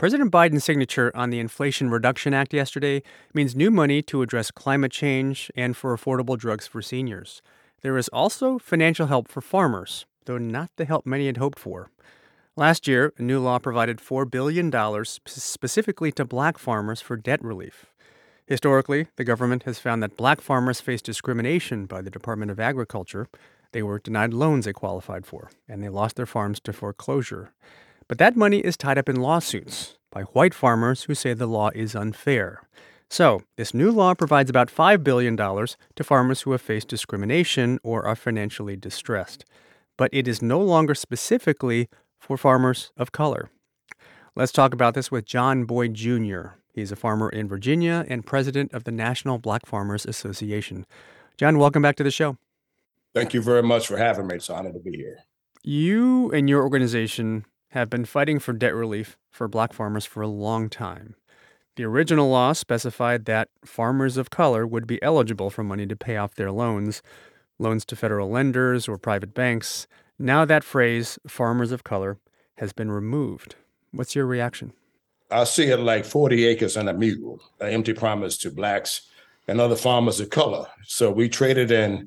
President Biden's signature on the Inflation Reduction Act yesterday means new money to address climate change and for affordable drugs for seniors. There is also financial help for farmers, though not the help many had hoped for. Last year, a new law provided $4 billion specifically to black farmers for debt relief. Historically, the government has found that black farmers face discrimination by the Department of Agriculture. They were denied loans they qualified for, and they lost their farms to foreclosure. But that money is tied up in lawsuits by white farmers who say the law is unfair. So, this new law provides about $5 billion to farmers who have faced discrimination or are financially distressed. But it is no longer specifically for farmers of color. Let's talk about this with John Boyd Jr. He's a farmer in Virginia and president of the National Black Farmers Association. John, welcome back to the show. Thank you very much for having me. It's an honor to be here. You and your organization have been fighting for debt relief for black farmers for a long time. The original law specified that farmers of color would be eligible for money to pay off their loans to federal lenders or private banks. Now that phrase, farmers of color, has been removed. What's your reaction? I see it like 40 acres and a mule, an empty promise to blacks and other farmers of color. So we traded in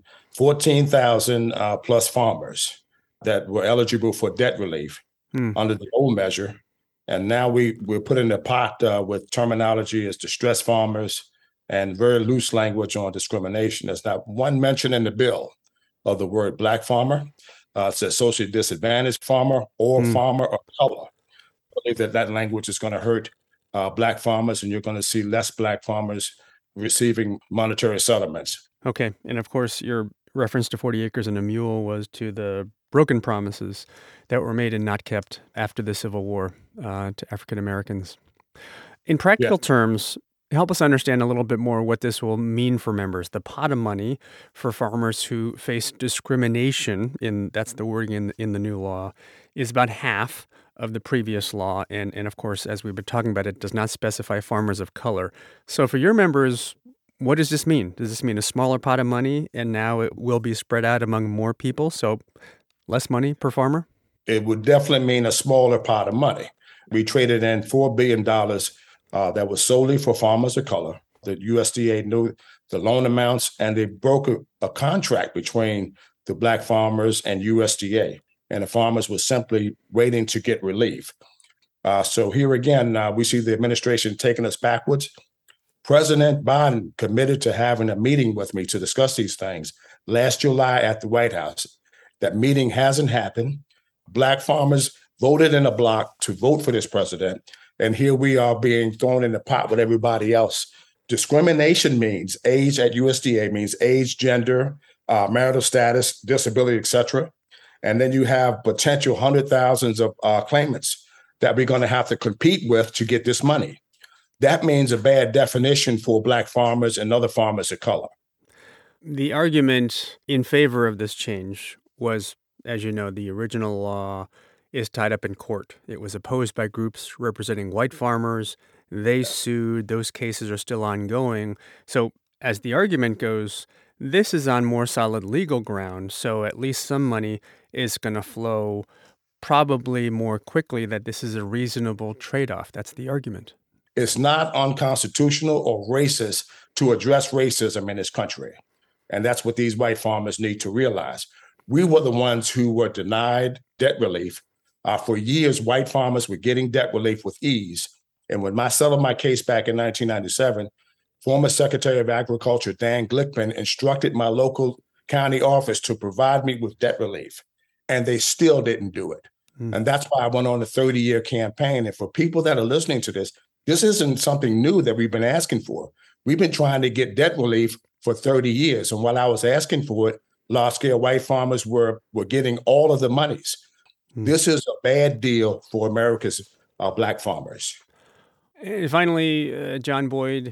14,000 plus farmers that were eligible for debt relief under the old measure. And now we're put in the pot with terminology as distressed farmers and very loose language on discrimination. There's not one mention in the bill of the word black farmer. It says socially disadvantaged farmer or farmer of color. I believe that language is going to hurt black farmers, and you're going to see less black farmers receiving monetary settlements. Okay. And of course, your reference to 40 acres and a mule was to the broken promises that were made and not kept after the Civil War to African Americans. In practical terms, help us understand a little bit more what this will mean for members. The pot of money for farmers who face discrimination, that's the wording in the new law, is about half of the previous law. And of course, as we've been talking about, it does not specify farmers of color. So for your members, what does this mean? Does this mean a smaller pot of money and now it will be spread out among more people? So less money per farmer? It would definitely mean a smaller pot of money. We traded in $4 billion that was solely for farmers of color. The USDA knew the loan amounts, and they broke a contract between the black farmers and USDA. And the farmers were simply waiting to get relief. So here again, we see the administration taking us backwards. President Biden committed to having a meeting with me to discuss these things last July at the White House. That meeting hasn't happened. Black farmers voted in a block to vote for this president. And here we are being thrown in the pot with everybody else. Discrimination means age at USDA means age, gender, marital status, disability, etc. And then you have potential hundred thousands of claimants that we're going to have to compete with to get this money. That means a bad definition for black farmers and other farmers of color. The argument in favor of this change was, as you know, the original law is tied up in court. It was opposed by groups representing white farmers. They sued. Those cases are still ongoing. So as the argument goes, this is on more solid legal ground. So at least some money is going to flow probably more quickly, that this is a reasonable trade-off. That's the argument. It's not unconstitutional or racist to address racism in this country. And that's what these white farmers need to realize. We were the ones who were denied debt relief. For years, white farmers were getting debt relief with ease. And when I settled my case back in 1997, former Secretary of Agriculture Dan Glickman instructed my local county office to provide me with debt relief. And they still didn't do it. And that's why I went on a 30-year campaign. And for people that are listening to this isn't something new that we've been asking for. We've been trying to get debt relief for 30 years. And while I was asking for it, large-scale white farmers were getting all of the monies. This is a bad deal for America's black farmers. And finally, John Boyd,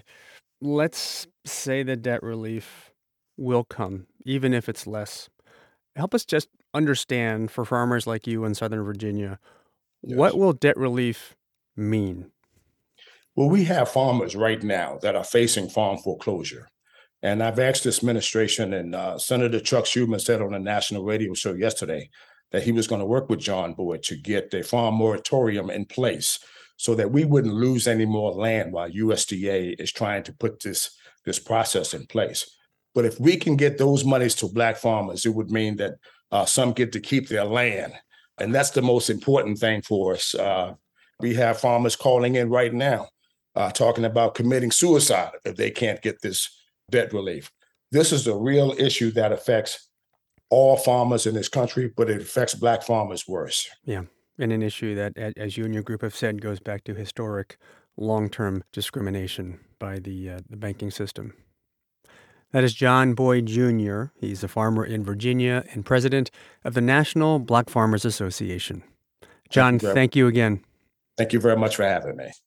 let's say the debt relief will come, even if it's less. Help us just understand, for farmers like you in Southern Virginia, what will debt relief mean? Well, we have farmers right now that are facing farm foreclosure. And I've asked this administration, and Senator Chuck Schumer said on a national radio show yesterday that he was going to work with John Boyd to get a farm moratorium in place so that we wouldn't lose any more land while USDA is trying to put this process in place. But if we can get those monies to Black farmers, it would mean that some get to keep their land. And that's the most important thing for us. We have farmers calling in right now, talking about committing suicide if they can't get this debt relief. This is a real issue that affects all farmers in this country, but it affects Black farmers worse. Yeah, and an issue that, as you and your group have said, goes back to historic long-term discrimination by the banking system. That is John Boyd Jr. He's a farmer in Virginia and president of the National Black Farmers Association. John, thank you again. Thank you very much for having me.